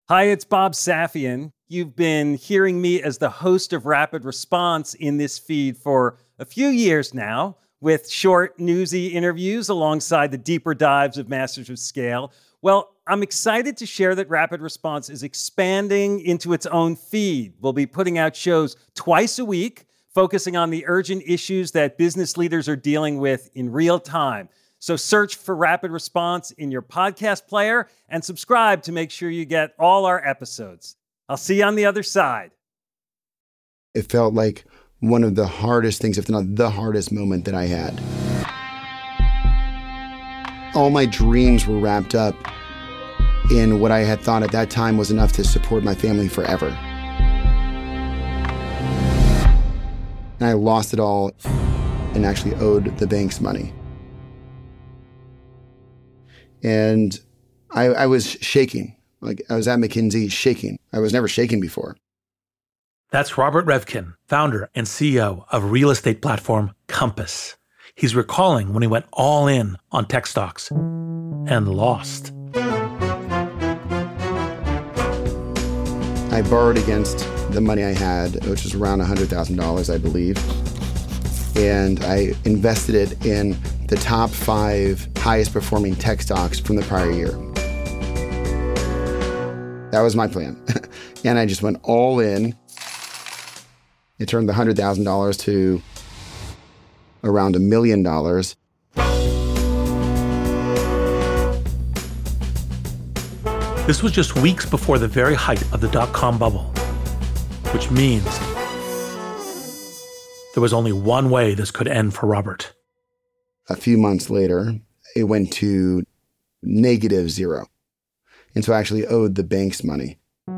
Hi, it's Bob Safian. You've been hearing me as the host of Rapid Response in this feed for a few years now, with short, newsy interviews alongside the deeper dives of Masters of Scale. Well, I'm excited to share that Rapid Response is expanding into its own feed. We'll be putting out shows twice a week, focusing on the urgent issues that business leaders are dealing with in real time. So search for Rapid Response in your podcast player and subscribe to make sure you get all our episodes. I'll see you on the other side. It felt like one of the hardest things, if not the hardest moment that I had. All my dreams were wrapped up in what I had thought at that time was enough to support my family forever. And I lost it all and actually owed the banks money. And I was shaking. Like, I was at McKinsey shaking. I was never shaking before. That's Robert Revkin, founder and CEO of real estate platform Compass. He's recalling when he went all in on tech stocks and lost. I borrowed against the money I had, which was around $100,000, I believe. And I invested it in the top 5 highest performing tech stocks from the prior year. That was my plan. And I just went all in. It turned the $100,000 to around $1 million. This was just weeks before the very height of the dot-com bubble, which means there was only one way this could end for Robert. A few months later, it went to -0. And so I actually owed the banks money.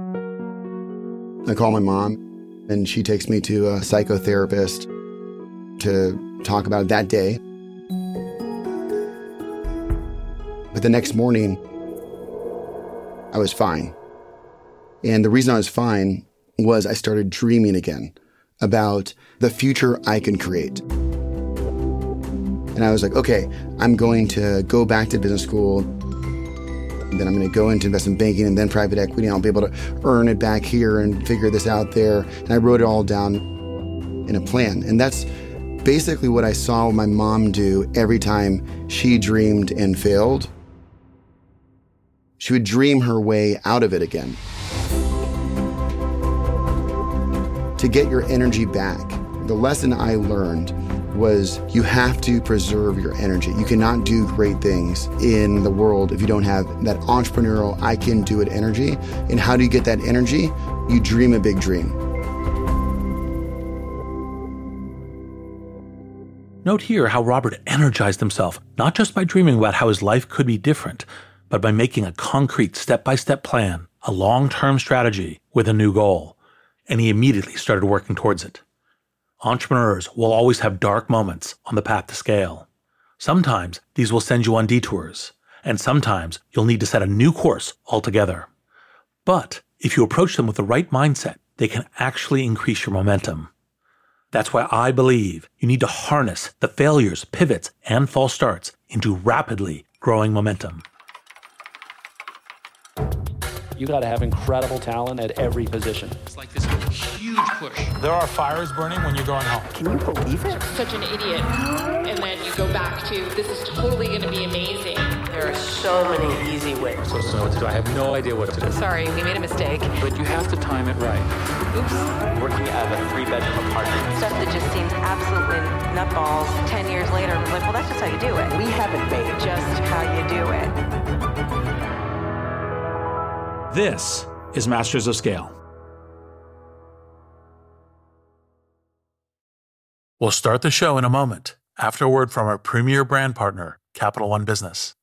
I call my mom, and she takes me to a psychotherapist to talk about it that day. But the next morning, I was fine. And the reason I was fine was I started dreaming again about the future I can create. And I was like, okay, I'm going to go back to business school, and then I'm going to go into investment banking and then private equity, and I'll be able to earn it back here and figure this out there. And I wrote it all down in a plan. And that's basically what I saw my mom do every time she dreamed and failed. She would dream her way out of it again. To get your energy back, the lesson I learned was you have to preserve your energy. You cannot do great things in the world if you don't have that entrepreneurial, I can do it energy. And how do you get that energy? You dream a big dream. Note here how Robert energized himself, not just by dreaming about how his life could be different, but by making a concrete step-by-step plan, a long-term strategy with a new goal. And he immediately started working towards it. Entrepreneurs will always have dark moments on the path to scale. Sometimes these will send you on detours, and sometimes you'll need to set a new course altogether. But if you approach them with the right mindset, they can actually increase your momentum. That's why I believe you need to harness the failures, pivots, and false starts into rapidly growing momentum. You got to have incredible talent at every position. It's like this huge push. There are fires burning when you're going home. Can you believe it? Such an idiot. And then you go back to, this is totally going to be amazing. There are so many easy ways. I'm supposed to know what to do. I have no idea what to do. Sorry, we made a mistake. But you have to time it right. Oops. Working out of a 3-bedroom apartment. Stuff that just seems absolutely nutballs. 10 years later, I'm like, well, that's just how you do it. We haven't made it. Just how you do it. This is Masters of Scale. We'll start the show in a moment, after a word from our premier brand partner, Capital One Business.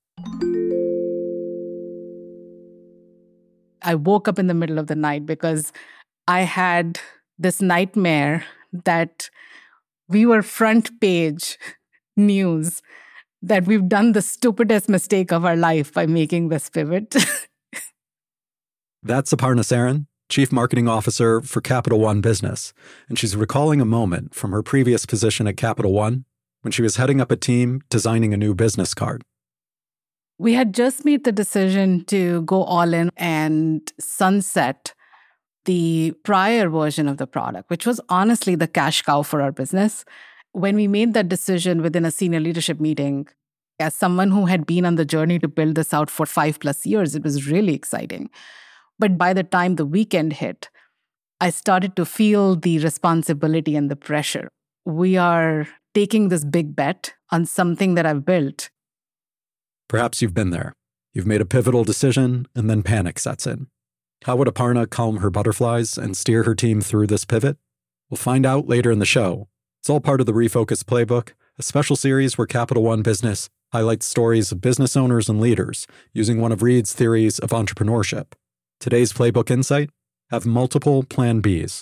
I woke up in the middle of the night because I had this nightmare that we were front page news, that we've done the stupidest mistake of our life by making this pivot. That's Aparna Saran, Chief Marketing Officer for Capital One Business, and she's recalling a moment from her previous position at Capital One when she was heading up a team designing a new business card. We had just made the decision to go all in and sunset the prior version of the product, which was honestly the cash cow for our business. When we made that decision within a senior leadership meeting, as someone who had been on the journey to build this out for 5+ years, it was really exciting. But by the time the weekend hit, I started to feel the responsibility and the pressure. We are taking this big bet on something that I've built. Perhaps you've been there. You've made a pivotal decision, and then panic sets in. How would Aparna calm her butterflies and steer her team through this pivot? We'll find out later in the show. It's all part of the Refocus Playbook, a special series where Capital One Business highlights stories of business owners and leaders using one of Reid's theories of entrepreneurship. Today's Playbook Insight: have multiple Plan Bs.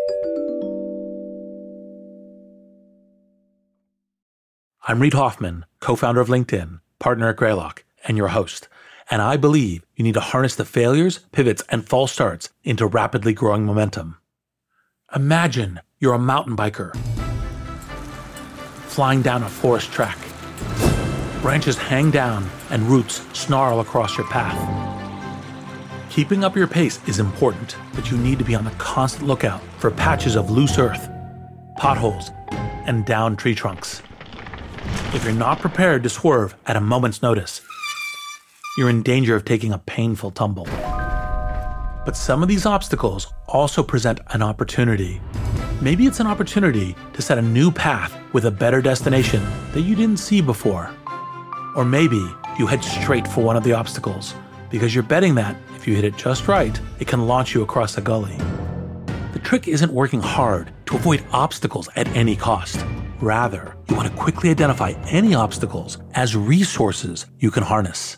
I'm Reid Hoffman, co-founder of LinkedIn, partner at Greylock, and your host. And I believe you need to harness the failures, pivots, and false starts into rapidly growing momentum. Imagine you're a mountain biker flying down a forest track. Branches hang down and roots snarl across your path. Keeping up your pace is important, but you need to be on the constant lookout for patches of loose earth, potholes, and downed tree trunks. If you're not prepared to swerve at a moment's notice, you're in danger of taking a painful tumble. But some of these obstacles also present an opportunity. Maybe it's an opportunity to set a new path with a better destination that you didn't see before. Or maybe you head straight for one of the obstacles because you're betting that if you hit it just right, it can launch you across a gully. The trick isn't working hard to avoid obstacles at any cost. Rather, you want to quickly identify any obstacles as resources you can harness.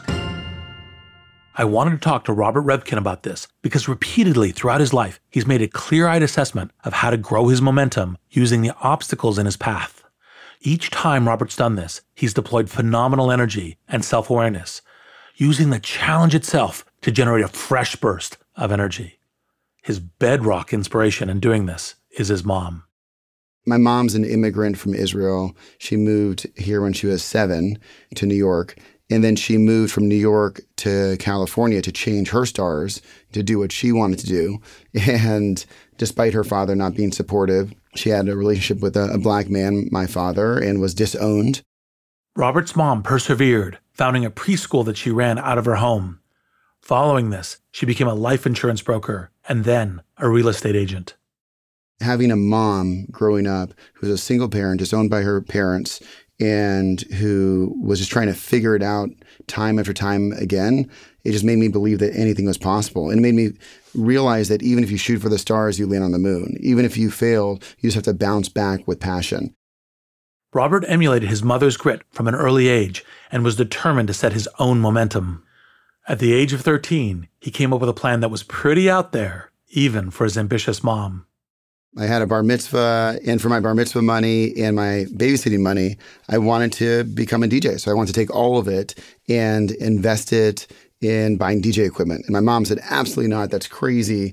I wanted to talk to Robert Revkin about this because repeatedly throughout his life, he's made a clear-eyed assessment of how to grow his momentum using the obstacles in his path. Each time Robert's done this, he's deployed phenomenal energy and self-awareness, using the challenge itself to generate a fresh burst of energy. His bedrock inspiration in doing this is his mom. My mom's an immigrant from Israel. She moved here when she was 7 to New York. And then she moved from New York to California to change her stars, to do what she wanted to do. And despite her father not being supportive, she had a relationship with a black man, my father, and was disowned. Robert's mom persevered, founding a preschool that she ran out of her home. Following this, she became a life insurance broker and then a real estate agent. Having a mom growing up who was a single parent, disowned by her parents, and who was just trying to figure it out time after time again, it just made me believe that anything was possible. And it made me realize that even if you shoot for the stars, you land on the moon. Even if you fail, you just have to bounce back with passion. Robert emulated his mother's grit from an early age and was determined to set his own momentum. At the age of 13, he came up with a plan that was pretty out there, even for his ambitious mom. I had a bar mitzvah, and for my bar mitzvah money and my babysitting money, I wanted to become a DJ. So I wanted to take all of it and invest it in buying DJ equipment. And my mom said, absolutely not. That's crazy.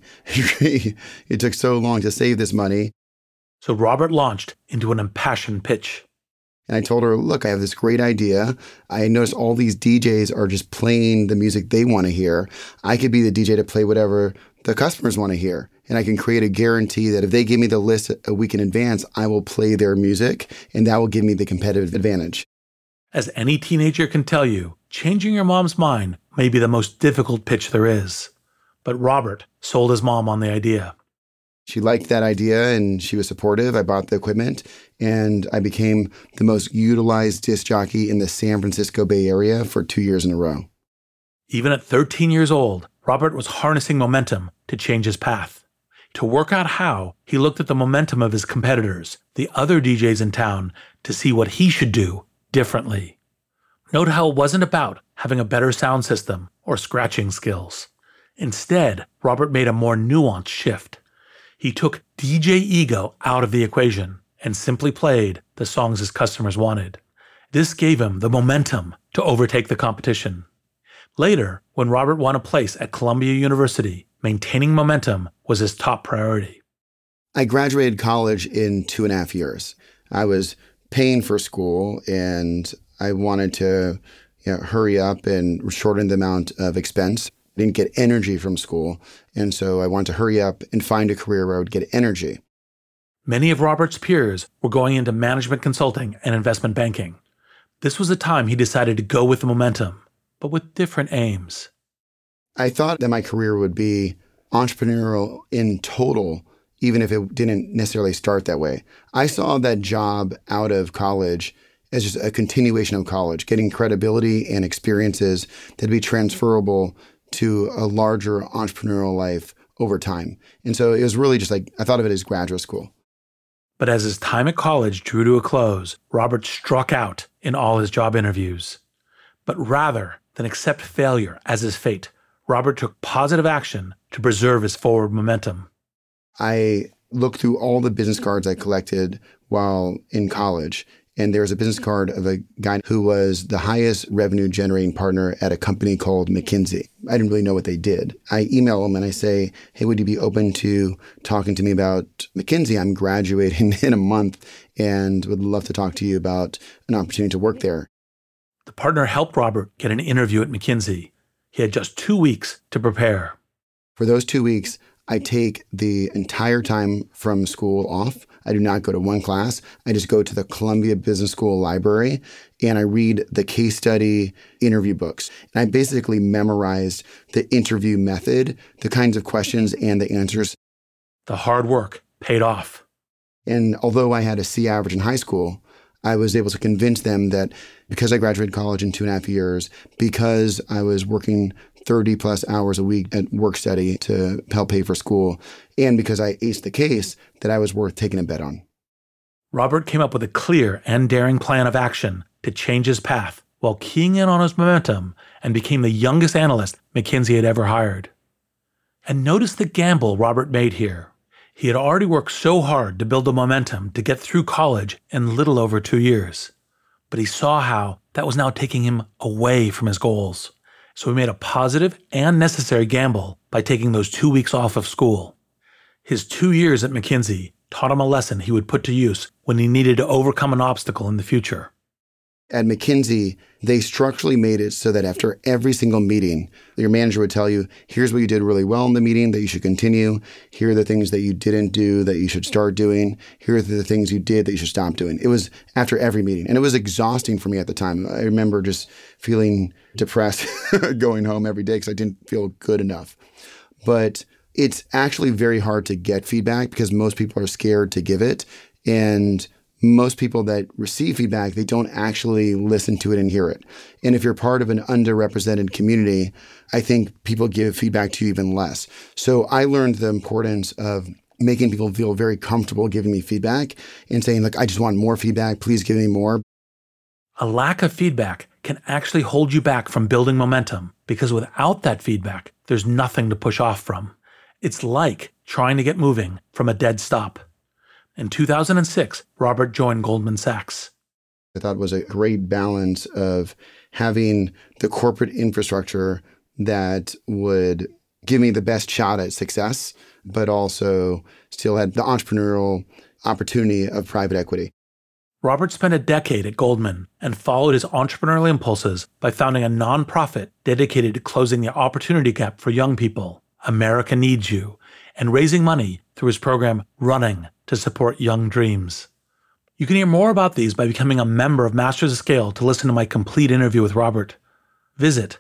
It took so long to save this money. So Robert launched into an impassioned pitch. And I told her, look, I have this great idea. I noticed all these DJs are just playing the music they want to hear. I could be the DJ to play whatever the customers want to hear. And I can create a guarantee that if they give me the list a week in advance, I will play their music, and that will give me the competitive advantage. As any teenager can tell you, changing your mom's mind may be the most difficult pitch there is. But Robert sold his mom on the idea. She liked that idea, and she was supportive. I bought the equipment, and I became the most utilized disc jockey in the San Francisco Bay Area for 2 years in a row. Even at 13 years old, Robert was harnessing momentum to change his path. To work out how, he looked at the momentum of his competitors, the other DJs in town, to see what he should do differently. Note how it wasn't about having a better sound system or scratching skills. Instead, Robert made a more nuanced shift. He took DJ ego out of the equation and simply played the songs his customers wanted. This gave him the momentum to overtake the competition. Later, when Robert won a place at Columbia University, maintaining momentum was his top priority. I graduated college in 2.5 years. I was paying for school, and I wanted to, hurry up and shorten the amount of expense. I didn't get energy from school. And so I wanted to hurry up and find a career where I would get energy. Many of Robert's peers were going into management consulting and investment banking. This was the time he decided to go with the momentum, but with different aims. I thought that my career would be entrepreneurial in total, even if it didn't necessarily start that way. I saw that job out of college as just a continuation of college, getting credibility and experiences that'd be transferable to a larger entrepreneurial life over time. And so it was really just like, I thought of it as graduate school. But as his time at college drew to a close, Robert struck out in all his job interviews. But rather than accept failure as his fate, Robert took positive action to preserve his forward momentum. I looked through all the business cards I collected while in college, and there was a business card of a guy who was the highest revenue generating partner at a company called McKinsey. I didn't really know what they did. I email him and I say, hey, would you be open to talking to me about McKinsey? I'm graduating in a month and would love to talk to you about an opportunity to work there. The partner helped Robert get an interview at McKinsey. He had just 2 weeks to prepare. For those 2 weeks, I take the entire time from school off. I do not go to one class. I just go to the Columbia Business School library and I read the case study interview books. And I basically memorized the interview method, the kinds of questions and the answers. The hard work paid off. And although I had a C average in high school, I was able to convince them that because I graduated college in 2.5 years, because I was working 30 plus hours a week at work study to help pay for school, and because I aced the case, that I was worth taking a bet on. Robert came up with a clear and daring plan of action to change his path while keying in on his momentum and became the youngest analyst McKinsey had ever hired. And notice the gamble Robert made here. He had already worked so hard to build the momentum to get through college in little over 2 years. But he saw how that was now taking him away from his goals. So he made a positive and necessary gamble by taking those 2 weeks off of school. His 2 years at McKinsey taught him a lesson he would put to use when he needed to overcome an obstacle in the future. At McKinsey, they structurally made it so that after every single meeting, your manager would tell you, here's what you did really well in the meeting that you should continue. Here are the things that you didn't do that you should start doing. Here are the things you did that you should stop doing. It was after every meeting. And it was exhausting for me at the time. I remember just feeling depressed going home every day because I didn't feel good enough. But it's actually very hard to get feedback because most people are scared to give it. And most people that receive feedback, they don't actually listen to it and hear it. And if you're part of an underrepresented community, I think people give feedback to you even less. So I learned the importance of making people feel very comfortable giving me feedback and saying, look, I just want more feedback. Please give me more. A lack of feedback can actually hold you back from building momentum because without that feedback, there's nothing to push off from. It's like trying to get moving from a dead stop. In 2006, Robert joined Goldman Sachs. I thought it was a great balance of having the corporate infrastructure that would give me the best shot at success, but also still had the entrepreneurial opportunity of private equity. Robert spent a decade at Goldman and followed his entrepreneurial impulses by founding a nonprofit dedicated to closing the opportunity gap for young people, America Needs You, and raising money through his program Running to support young dreams. You can hear more about these by becoming a member of Masters of Scale to listen to my complete interview with Robert. Visit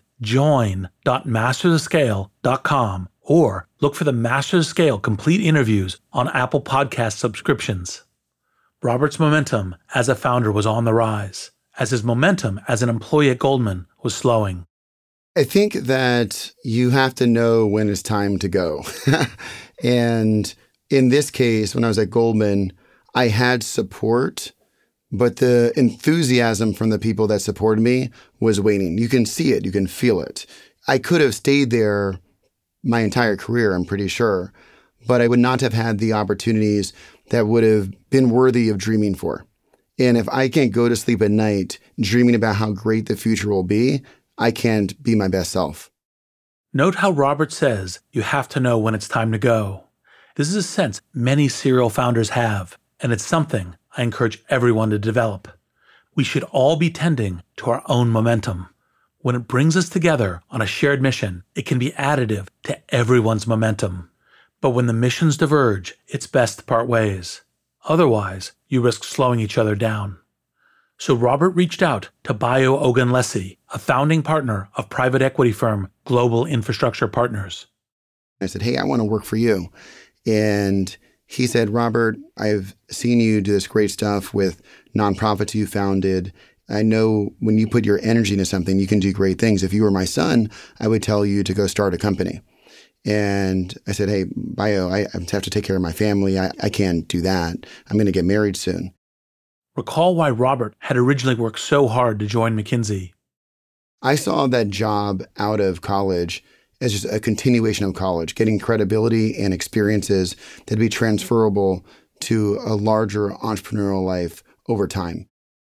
join.mastersofscale.com or look for the Masters of Scale complete interviews on Apple Podcast subscriptions. Robert's momentum as a founder was on the rise, as his momentum as an employee at Goldman was slowing. I think that you have to know when it's time to go. And in this case, when I was at Goldman, I had support, but the enthusiasm from the people that supported me was waning. You can see it. You can feel it. I could have stayed there my entire career, I'm pretty sure, but I would not have had the opportunities that would have been worthy of dreaming for. And if I can't go to sleep at night dreaming about how great the future will be, I can't be my best self. Note how Robert says you have to know when it's time to go. This is a sense many serial founders have, and it's something I encourage everyone to develop. We should all be tending to our own momentum. When it brings us together on a shared mission, it can be additive to everyone's momentum. But when the missions diverge, it's best to part ways. Otherwise, you risk slowing each other down. So Robert reached out to Bayo Ogunlesi, a founding partner of private equity firm Global Infrastructure Partners. I said, hey, I want to work for you. And he said, Robert, I've seen you do this great stuff with nonprofits you founded. I know when you put your energy into something, you can do great things. If you were my son, I would tell you to go start a company. And I said, hey, Bayo, I have to take care of my family. I can't do that. I'm going to get married soon. Recall why Robert had originally worked so hard to join McKinsey. I saw that job out of college as just a continuation of college, getting credibility and experiences that'd be transferable to a larger entrepreneurial life over time.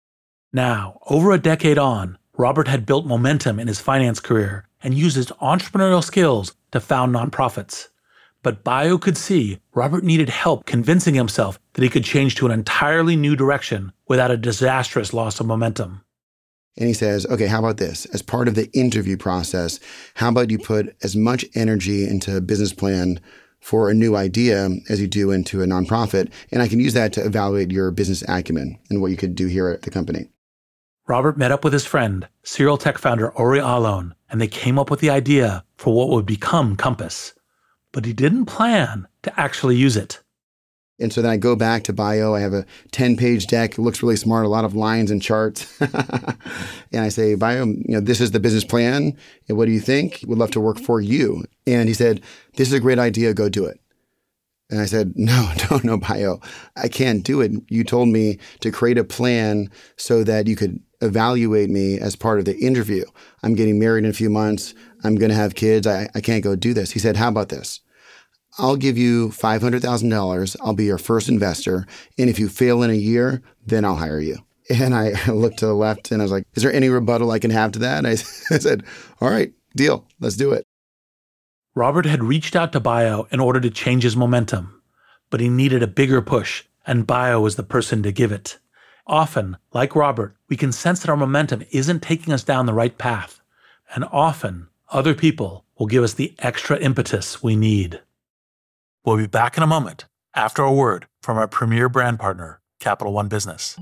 Now, over a decade on, Robert had built momentum in his finance career and used his entrepreneurial skills to found nonprofits. But Bayo could see Robert needed help convincing himself that he could change to an entirely new direction without a disastrous loss of momentum. And he says, okay, how about this? As part of the interview process, how about you put as much energy into a business plan for a new idea as you do into a nonprofit, and I can use that to evaluate your business acumen and what you could do here at the company. Robert met up with his friend, serial tech founder Ori Alon, and they came up with the idea for what would become Compass. But he didn't plan to actually use it. And so then I go back to Bayo. I have a 10-page deck. It looks really smart, a lot of lines and charts. And I say, Bayo, this is the business plan. And what do you think? Would love to work for you. And he said, this is a great idea. Go do it. And I said, no, Bayo. I can't do it. You told me to create a plan so that you could evaluate me as part of the interview. I'm getting married in a few months. I'm going to have kids. I can't go do this. He said, how about this? I'll give you $500,000. I'll be your first investor. And if you fail in a year, then I'll hire you. And I looked to the left and I was like, is there any rebuttal I can have to that? And I said, all right, deal. Let's do it. Robert had reached out to Bayo in order to change his momentum, but he needed a bigger push, and Bayo was the person to give it. Often, like Robert, we can sense that our momentum isn't taking us down the right path, and often other people will give us the extra impetus we need. We'll be back in a moment after a word from our premier brand partner, Capital One Business.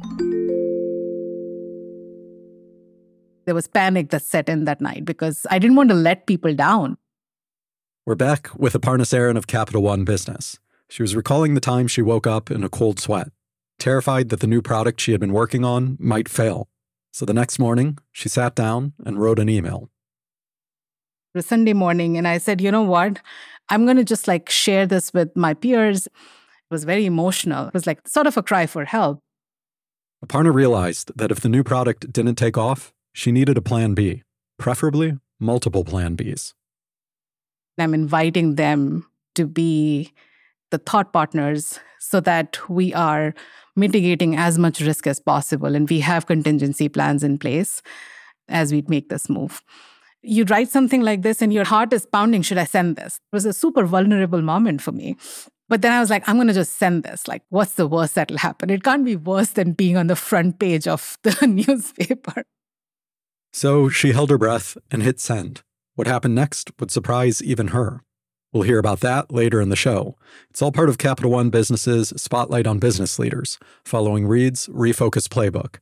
There was panic that set in that night because I didn't want to let people down. We're back with Aparna Saran of Capital One Business. She was recalling the time she woke up in a cold sweat, terrified that the new product she had been working on might fail. So the next morning, she sat down and wrote an email. It was Sunday morning, and I said, you know what? I'm going to just share this with my peers. It was very emotional. It was sort of a cry for help. Aparna realized that if the new product didn't take off, she needed a plan B, preferably multiple plan Bs. I'm inviting them to be the thought partners so that we are mitigating as much risk as possible and we have contingency plans in place as we make this move. You write something like this and your heart is pounding, should I send this? It was a super vulnerable moment for me. But then I was I'm going to just send this. What's the worst that'll happen? It can't be worse than being on the front page of the newspaper. So she held her breath and hit send. What happened next would surprise even her. We'll hear about that later in the show. It's all part of Capital One Business's Spotlight on Business Leaders, following Reed's Refocus Playbook.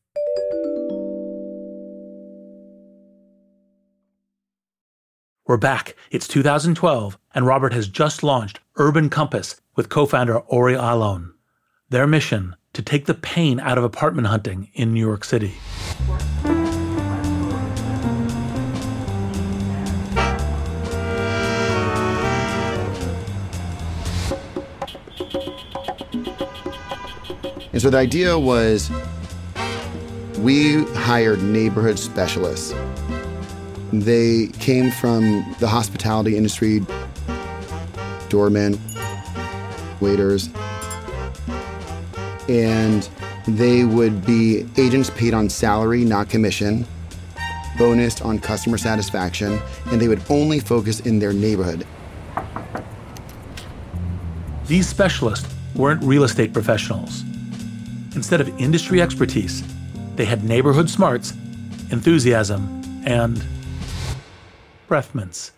We're back. It's 2012, and Robert has just launched Urban Compass with co-founder Ori Alon. Their mission, to take the pain out of apartment hunting in New York City. And so the idea was we hired neighborhood specialists. They came from the hospitality industry, doormen, waiters, and they would be agents paid on salary, not commission, bonused on customer satisfaction, and they would only focus in their neighborhood. These specialists weren't real estate professionals. Instead of industry expertise, they had neighborhood smarts, enthusiasm, and breath mints.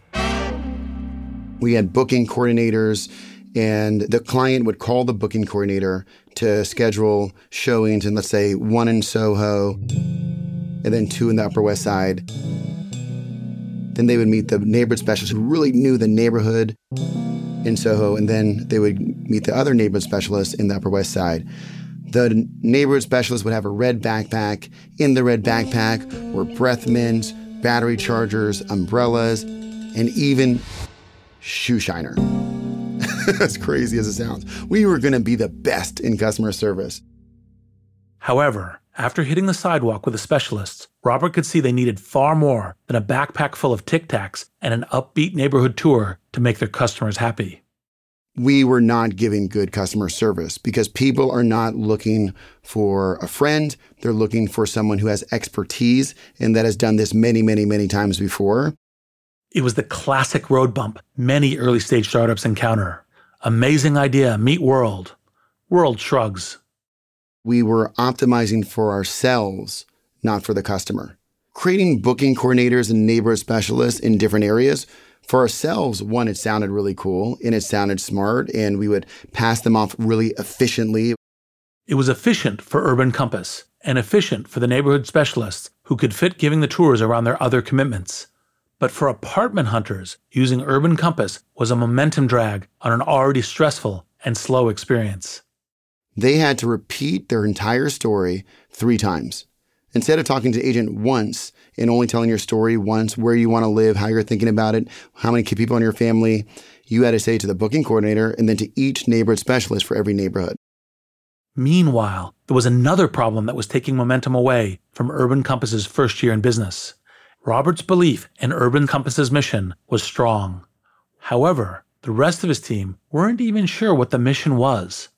We had booking coordinators, and the client would call the booking coordinator to schedule showings in, let's say, 1 in Soho and then 2 in the Upper West Side. Then they would meet the neighborhood specialist who really knew the neighborhood in Soho, and then they would meet the other neighborhood specialists in the Upper West Side. The neighborhood specialist would have a red backpack. In the red backpack were breath mints, battery chargers, umbrellas, and even shoe shiner. As crazy as it sounds. We were going to be the best in customer service. However, after hitting the sidewalk with the specialists, Robert could see they needed far more than a backpack full of Tic Tacs and an upbeat neighborhood tour to make their customers happy. We were not giving good customer service because people are not looking for a friend. They're looking for someone who has expertise and that has done this many, many, many times before. It was the classic road bump many early-stage startups encounter. Amazing idea, meet world. World shrugs. We were optimizing for ourselves, not for the customer. Creating booking coordinators and neighborhood specialists in different areas. For ourselves, one, it sounded really cool and it sounded smart, and we would pass them off really efficiently. It was efficient for Urban Compass and efficient for the neighborhood specialists who could fit giving the tours around their other commitments. But for apartment hunters, using Urban Compass was a momentum drag on an already stressful and slow experience. They had to repeat their entire story 3 times. Instead of talking to the agent once and only telling your story once, where you want to live, how you're thinking about it, how many people in your family, you had to say to the booking coordinator and then to each neighborhood specialist for every neighborhood. Meanwhile, there was another problem that was taking momentum away from Urban Compass's first year in business. Robert's belief in Urban Compass's mission was strong. However, the rest of his team weren't even sure what the mission was.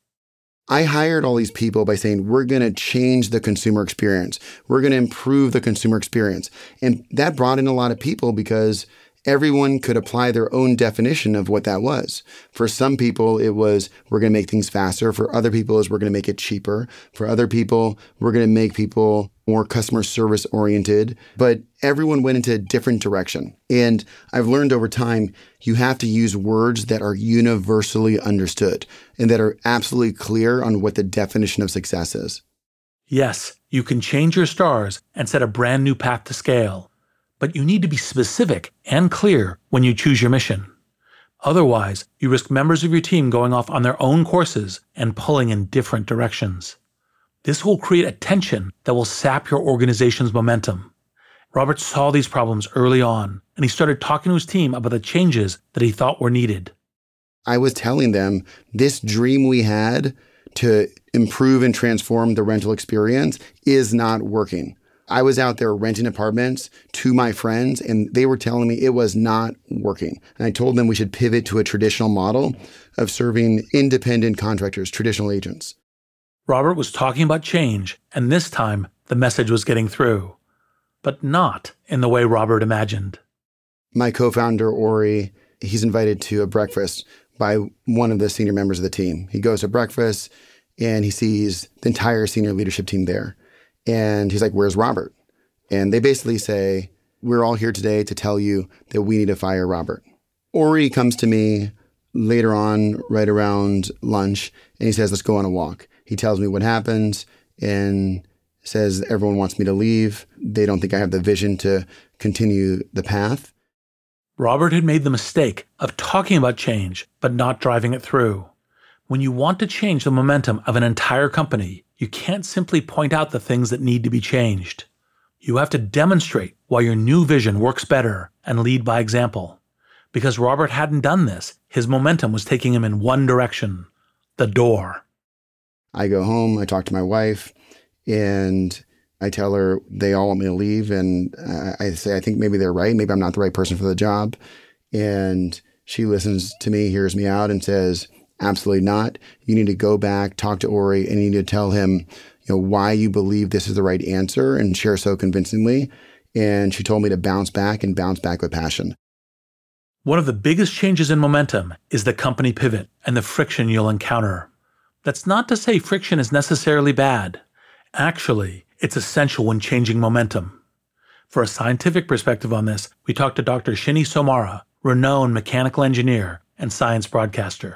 I hired all these people by saying, we're going to change the consumer experience. We're going to improve the consumer experience. And that brought in a lot of people because everyone could apply their own definition of what that was. For some people, it was, we're going to make things faster. For other people, we're going to make it cheaper. For other people, we're going to make people more customer service oriented. But everyone went into a different direction. And I've learned over time, you have to use words that are universally understood and that are absolutely clear on what the definition of success is. Yes, you can change your stars and set a brand new path to scale. But you need to be specific and clear when you choose your mission. Otherwise, you risk members of your team going off on their own courses and pulling in different directions. This will create a tension that will sap your organization's momentum. Robert saw these problems early on, and he started talking to his team about the changes that he thought were needed. I was telling them this dream we had to improve and transform the rental experience is not working. I was out there renting apartments to my friends, and they were telling me it was not working. And I told them we should pivot to a traditional model of serving independent contractors, traditional agents. Robert was talking about change, and this time the message was getting through. But not in the way Robert imagined. My co-founder, Ori, he's invited to a breakfast by one of the senior members of the team. He goes to breakfast, and he sees the entire senior leadership team there. And he's like, where's Robert? And they basically say, we're all here today to tell you that we need to fire Robert. Ori comes to me later on, right around lunch, and he says, let's go on a walk. He tells me what happens and says everyone wants me to leave. They don't think I have the vision to continue the path. Robert had made the mistake of talking about change, but not driving it through. When you want to change the momentum of an entire company, you can't simply point out the things that need to be changed. You have to demonstrate why your new vision works better and lead by example. Because Robert hadn't done this, his momentum was taking him in one direction, the door. I go home, I talk to my wife, and I tell her they all want me to leave. And I say, I think maybe they're right. Maybe I'm not the right person for the job. And she listens to me, hears me out, and says, absolutely not. You need to go back, talk to Ori, and you need to tell him, why you believe this is the right answer and share so convincingly. And she told me to bounce back and bounce back with passion. One of the biggest changes in momentum is the company pivot and the friction you'll encounter. That's not to say friction is necessarily bad. Actually, it's essential when changing momentum. For a scientific perspective on this, we talked to Dr. Shini Somara, renowned mechanical engineer and science broadcaster.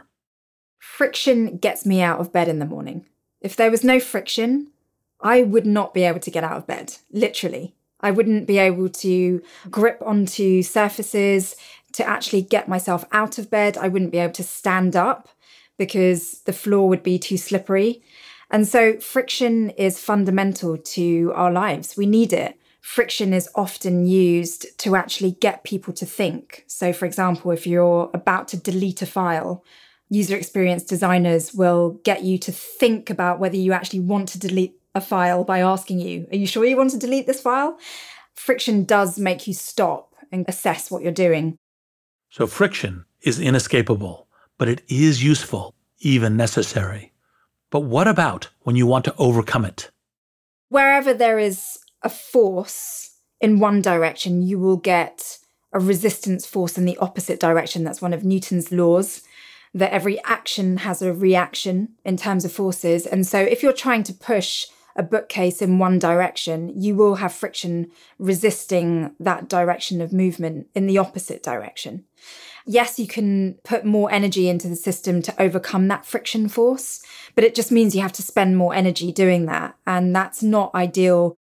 Friction gets me out of bed in the morning. If there was no friction, I would not be able to get out of bed, literally. I wouldn't be able to grip onto surfaces to actually get myself out of bed. I wouldn't be able to stand up because the floor would be too slippery. And so friction is fundamental to our lives. We need it. Friction is often used to actually get people to think. So for example, if you're about to delete a file, user experience designers will get you to think about whether you actually want to delete a file by asking you, are you sure you want to delete this file? Friction does make you stop and assess what you're doing. So friction is inescapable, but it is useful, even necessary. But what about when you want to overcome it? Wherever there is a force in one direction, you will get a resistance force in the opposite direction. That's one of Newton's laws, that every action has a reaction in terms of forces. And so if you're trying to push a bookcase in one direction, you will have friction resisting that direction of movement in the opposite direction. Yes, you can put more energy into the system to overcome that friction force, but it just means you have to spend more energy doing that. And that's not ideal.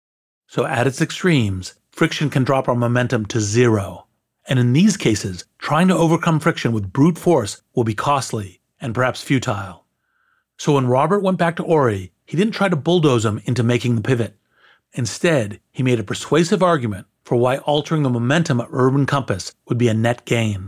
So at its extremes, friction can drop our momentum to zero. And in these cases, trying to overcome friction with brute force will be costly and perhaps futile. So when Robert went back to Ori, he didn't try to bulldoze him into making the pivot. Instead, he made a persuasive argument for why altering the momentum at Urban Compass would be a net gain.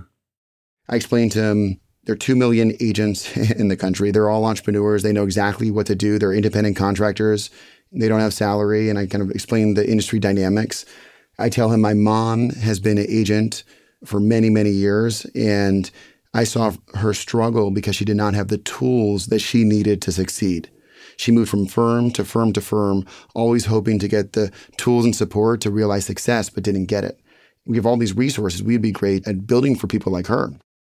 I explained to him there are 2 million agents in the country. They're all entrepreneurs. They know exactly what to do. They're independent contractors. They don't have salary. And I kind of explained the industry dynamics. I tell him my mom has been an agent for many, many years. And I saw her struggle because she did not have the tools that she needed to succeed. She moved from firm to firm to firm, always hoping to get the tools and support to realize success, but didn't get it. We have all these resources. We'd be great at building for people like her.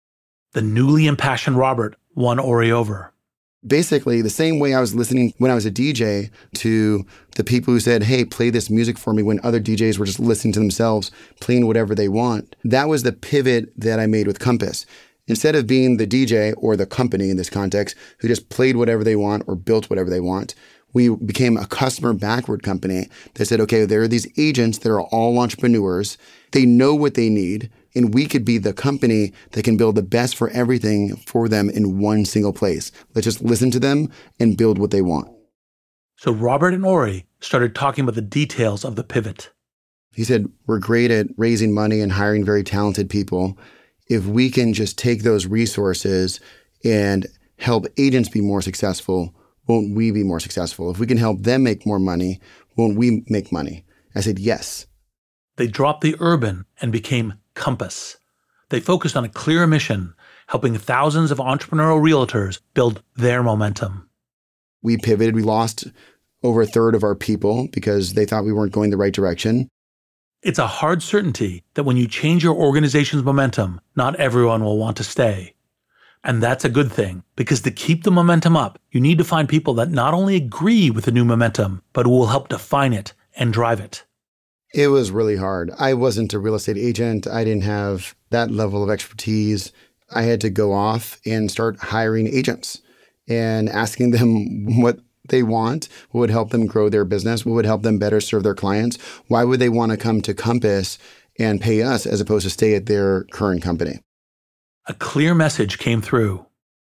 The newly impassioned Robert won Ori over. Basically, the same way I was listening when I was a DJ to the people who said, hey, play this music for me when other DJs were just listening to themselves, playing whatever they want. That was the pivot that I made with Compass. Instead of being the DJ or the company in this context who just played whatever they want or built whatever they want, we became a customer backward company that said, okay, there are these agents that are all entrepreneurs. They know what they need, and we could be the company that can build the best for everything for them in one single place. Let's just listen to them and build what they want. So Robert and Ori started talking about the details of the pivot. He said, we're great at raising money and hiring very talented people. If we can just take those resources and help agents be more successful, won't we be more successful? If we can help them make more money, won't we make money? I said, yes. They dropped the Urban and became Compass. They focused on a clear mission, helping thousands of entrepreneurial realtors build their momentum. We pivoted. We lost over a third of our people because they thought we weren't going the right direction. It's a hard certainty that when you change your organization's momentum, not everyone will want to stay. And that's a good thing, because to keep the momentum up, you need to find people that not only agree with the new momentum, but who will help define it and drive it. It was really hard. I wasn't a real estate agent. I didn't have that level of expertise. I had to go off and start hiring agents and asking them what they want, what would help them grow their business, what would help them better serve their clients. Why would they want to come to Compass and pay us as opposed to stay at their current company? A clear message came through.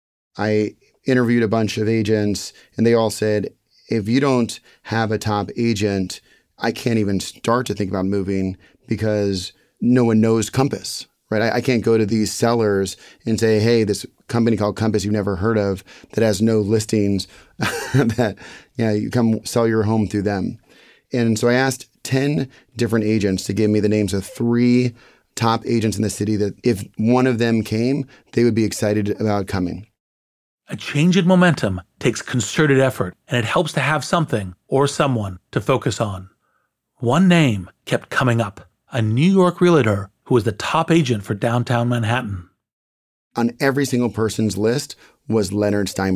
I interviewed a bunch of agents and they all said, if you don't have a top agent, I can't even start to think about moving because no one knows Compass, right? I can't go to these sellers and say, hey, this company called Compass you've never heard of that has no listings that, you come sell your home through them. And so I asked 10 different agents to give me the names of 3 top agents in the city that if one of them came, they would be excited about coming. A change in momentum takes concerted effort, and it helps to have something or someone to focus on. One name kept coming up, a New York realtor who was the top agent for downtown Manhattan. On every single person's list was Leonard Steinberg.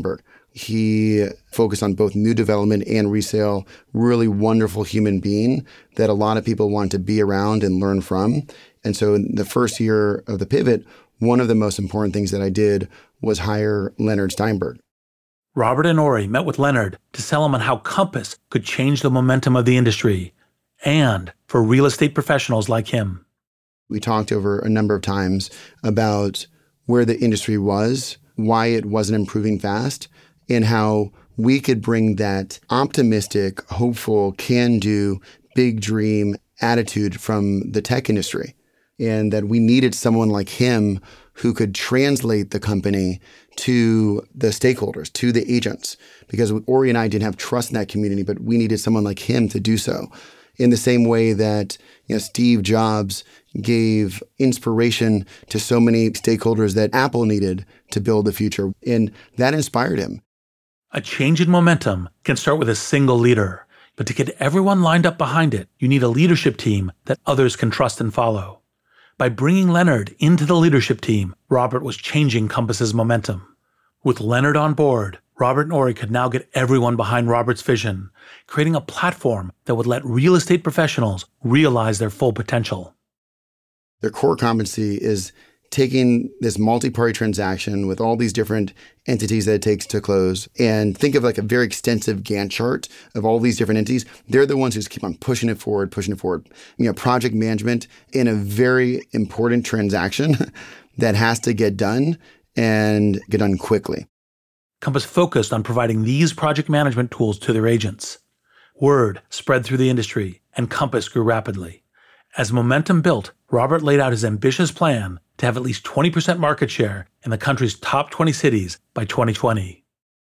He focused on both new development and resale, really wonderful human being that a lot of people want to be around and learn from. And so in the first year of the pivot, one of the most important things that I did was hire Leonard Steinberg. Robert and Ori met with Leonard to sell him on how Compass could change the momentum of the industry, and for real estate professionals like him. We talked over a number of times about where the industry was, why it wasn't improving fast, and how we could bring that optimistic, hopeful, can-do, big dream attitude from the tech industry. And that we needed someone like him who could translate the company to the stakeholders, to the agents. Because Ori and I didn't have trust in that community, but we needed someone like him to do so. In the same way that Steve Jobs gave inspiration to so many stakeholders that Apple needed to build the future. And that inspired him. A change in momentum can start with a single leader, but to get everyone lined up behind it, you need a leadership team that others can trust and follow. By bringing Leonard into the leadership team, Robert was changing Compass's momentum. With Leonard on board, Robert and Ori could now get everyone behind Robert's vision, creating a platform that would let real estate professionals realize their full potential. Their core competency is taking this multi-party transaction with all these different entities that it takes to close, and think of like a very extensive Gantt chart of all these different entities. They're the ones who just keep on pushing it forward. Project management in a very important transaction that has to get done and get done quickly. Compass focused on providing these project management tools to their agents. Word spread through the industry, and Compass grew rapidly. As momentum built, Robert laid out his ambitious plan to have at least 20% market share in the country's top 20 cities by 2020.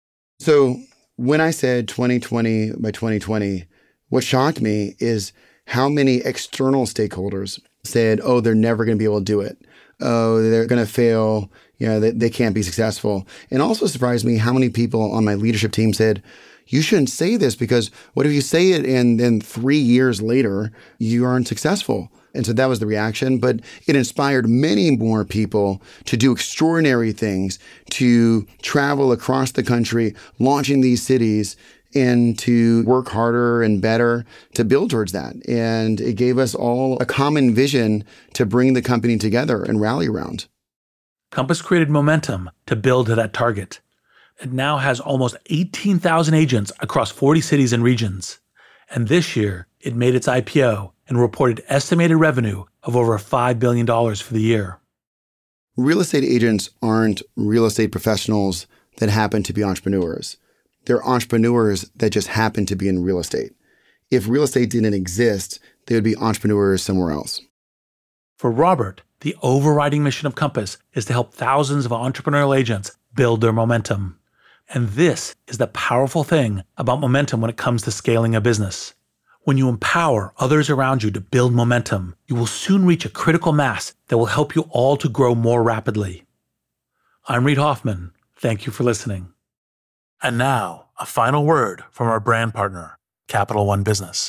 So when I said 2020 by 2020, what shocked me is how many external stakeholders said, oh, they're never going to be able to do it. Oh, they're going to fail. They can't be successful. And also surprised me how many people on my leadership team said, you shouldn't say this because what if you say it and then 3 years later, you aren't successful? And so that was the reaction. But it inspired many more people to do extraordinary things, to travel across the country, launching these cities, and to work harder and better to build towards that. And it gave us all a common vision to bring the company together and rally around. Compass created momentum to build to that target. It now has almost 18,000 agents across 40 cities and regions. And this year, it made its IPO and reported estimated revenue of over $5 billion for the year. Real estate agents aren't real estate professionals that happen to be entrepreneurs. They're entrepreneurs that just happen to be in real estate. If real estate didn't exist, they would be entrepreneurs somewhere else. For Robert, the overriding mission of Compass is to help thousands of entrepreneurial agents build their momentum. And this is the powerful thing about momentum when it comes to scaling a business. When you empower others around you to build momentum, you will soon reach a critical mass that will help you all to grow more rapidly. I'm Reid Hoffman. Thank you for listening. And now, a final word from our brand partner, Capital One Business.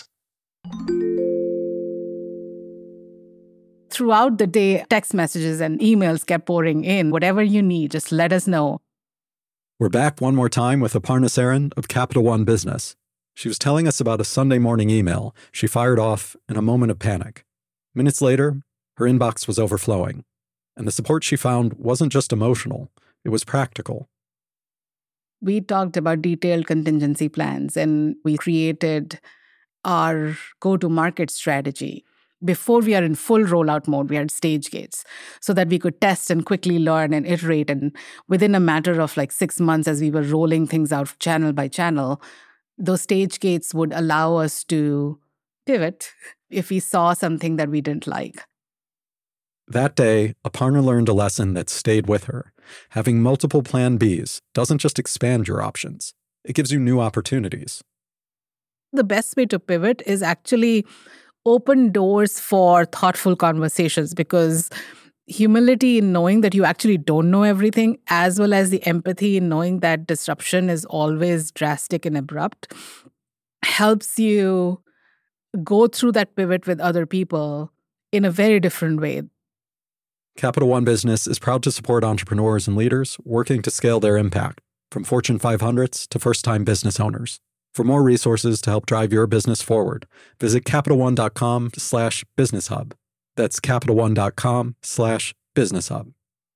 Throughout the day, text messages and emails kept pouring in. Whatever you need, just let us know. We're back one more time with Aparna Saran of Capital One Business. She was telling us about a Sunday morning email she fired off in a moment of panic. Minutes later, her inbox was overflowing. And the support she found wasn't just emotional, it was practical. We talked about detailed contingency plans, and we created our go-to-market strategy. Before we are in full rollout mode, we had stage gates so that we could test and quickly learn and iterate. And within a matter of 6 months, as we were rolling things out channel by channel, those stage gates would allow us to pivot if we saw something that we didn't like. That day, Aparna learned a lesson that stayed with her. Having multiple plan Bs doesn't just expand your options. It gives you new opportunities. The best way to pivot is actually open doors for thoughtful conversations, because humility in knowing that you actually don't know everything, as well as the empathy in knowing that disruption is always drastic and abrupt, helps you go through that pivot with other people in a very different way. Capital One Business is proud to support entrepreneurs and leaders working to scale their impact. from Fortune 500s to first-time business owners. For more resources to help drive your business forward, visit CapitalOne.com/businesshub. That's CapitalOne.com/businesshub.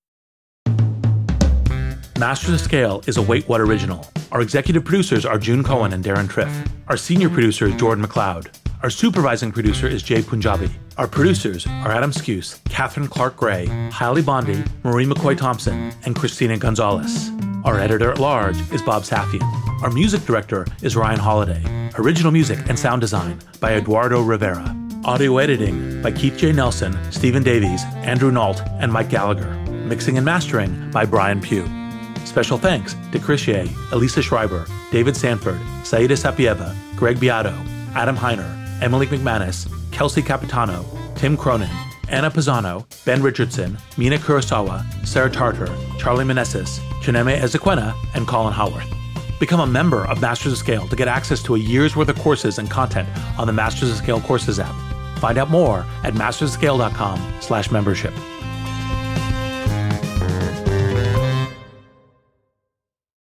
Masters of Scale is a Wait What original. Our executive producers are June Cohen and Darren Triff. Our senior producer is Jordan McLeod. Our supervising producer is Jay Punjabi. Our producers are Adam Skuse, Catherine Clark-Gray, Hailey Bondi, Marie McCoy-Thompson, and Christina Gonzalez. Our editor-at-large is Bob Safian. Our music director is Ryan Holiday. Original music and sound design by Eduardo Rivera. Audio editing by Keith J. Nelson, Stephen Davies, Andrew Nault, and Mike Gallagher. Mixing and mastering by Brian Pugh. Special thanks to Chris Ye, Elisa Schreiber, David Sanford, Saida Sapieva, Greg Beato, Adam Heiner, Emily McManus, Kelsey Capitano, Tim Cronin, Anna Pisano, Ben Richardson, Mina Kurosawa, Sarah Tartar, Charlie Meneses, Chineme Ezequena, and Colin Howarth. Become a member of Masters of Scale to get access to a year's worth of courses and content on the Masters of Scale Courses app. Find out more at mastersofscale.com/membership.